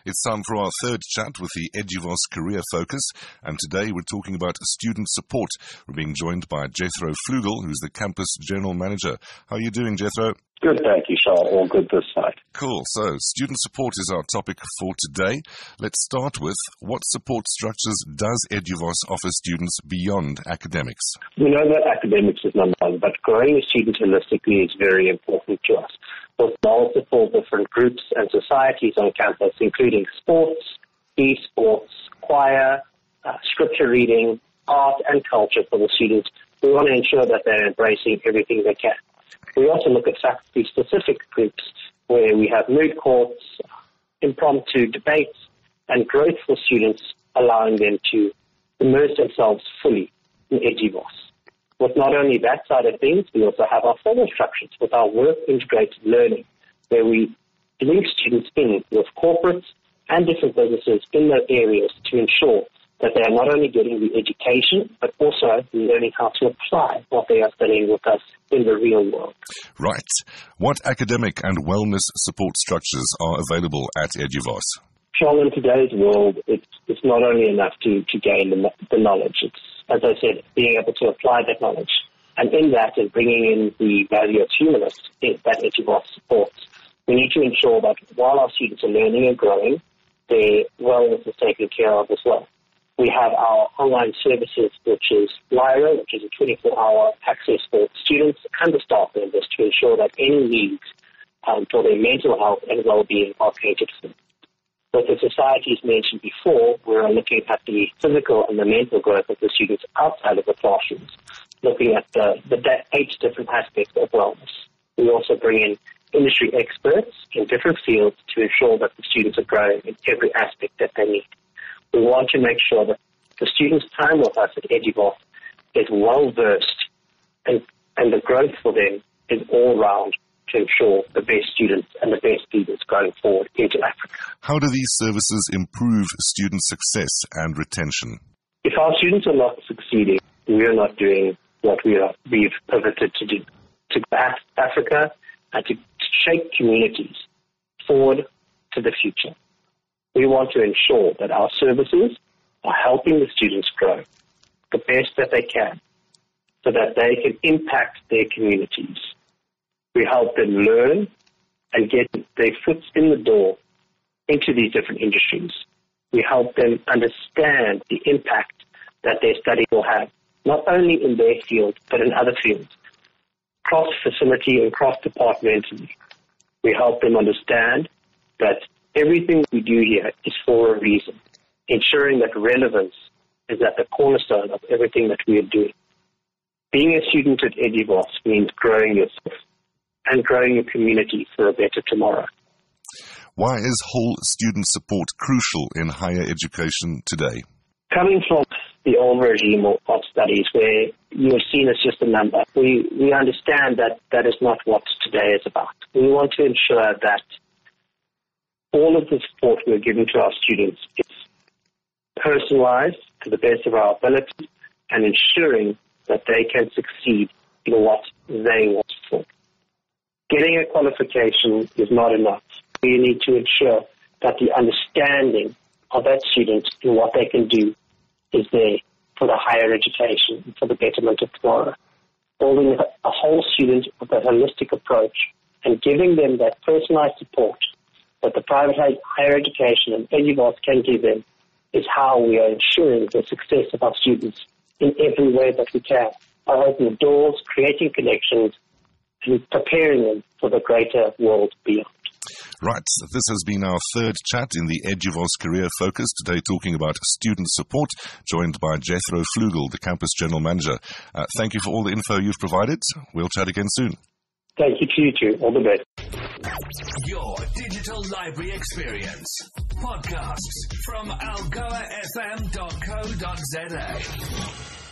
It's time for our third chat with the Eduvos Career Focus, and today we're talking about student support. We're being joined by Jethro Flugel, who's the Campus General Manager. How are you doing, Jethro? Good, thank you, Charles. All good this side. Cool. So, student support is our topic for today. Let's start with, what support structures does Eduvos offer students beyond academics? We know that academics is number one, but growing a student holistically is very important to us. With multiple different groups and societies on campus, including sports, esports, choir, scripture reading, art and culture for the students, we want to ensure that they're embracing everything they can. We also look at faculty-specific groups where we have moot courts, impromptu debates, and growth for students, allowing them to immerse themselves fully in Eduvos. With not only that side of things, we also have our formal structures with our work-integrated learning, where we link students in with corporates and different businesses in those areas to ensure that they are not only getting the education, but also learning how to apply what they are studying with us in the real world. Right. What academic and wellness support structures are available at Eduvos? Charles, in today's world, it's not only enough to gain the knowledge. It's, as I said, being able to apply that knowledge. And in that, and bringing in the value of humanists that Eduvos supports, we need to ensure that while our students are learning and growing, their wellness is taken care of as well. We have our online services, which is Lyra, which is a 24-hour access for students and the staff members to ensure that any needs for their mental health and well-being are catered for. With the societies mentioned before, we're looking at the physical and the mental growth of the students outside of the classrooms, looking at the 8 different aspects of wellness. We also bring in industry experts in different fields to ensure that the students are growing in every aspect that they need. We want to make sure that the students' time with us at Eduvos is well-versed and the growth for them is all-round to ensure the best students and the best leaders going forward into Africa. How do these services improve student success and retention? If our students are not succeeding, we are not doing what we've pivoted to do, to Africa and to shape communities forward to the future. We want to ensure that our services are helping the students grow the best that they can so that they can impact their communities. We help them learn and get their foot in the door into these different industries. We help them understand the impact that their study will have, not only in their field, but in other fields, cross-facility and cross-departmentally. We help them understand that everything we do here is for a reason, ensuring that relevance is at the cornerstone of everything that we are doing. Being a student at Eduvos means growing yourself and growing your community for a better tomorrow. Why is whole student support crucial in higher education today? Coming from the old regime of studies where you're seen as just a number, we understand that that is not what today is about. We want to ensure that all of the support we're giving to our students is personalized to the best of our ability and ensuring that they can succeed in what they want for. Getting a qualification is not enough. We need to ensure that the understanding of that student and what they can do is there for the higher education and for the betterment of tomorrow. Building a whole student with a holistic approach and giving them that personalized support that the private higher education and Eduvos can give them is how we are ensuring the success of our students in every way that we can, by opening doors, creating connections, and preparing them for the greater world beyond. Right. This has been our third chat in the Eduvos Career Focus, today talking about student support, joined by Jethro Flugel, the Campus General Manager. Thank you for all the info you've provided. We'll chat again soon. Thank you to you too. All the best. Your digital library experience. Podcasts from algoafm.co.za.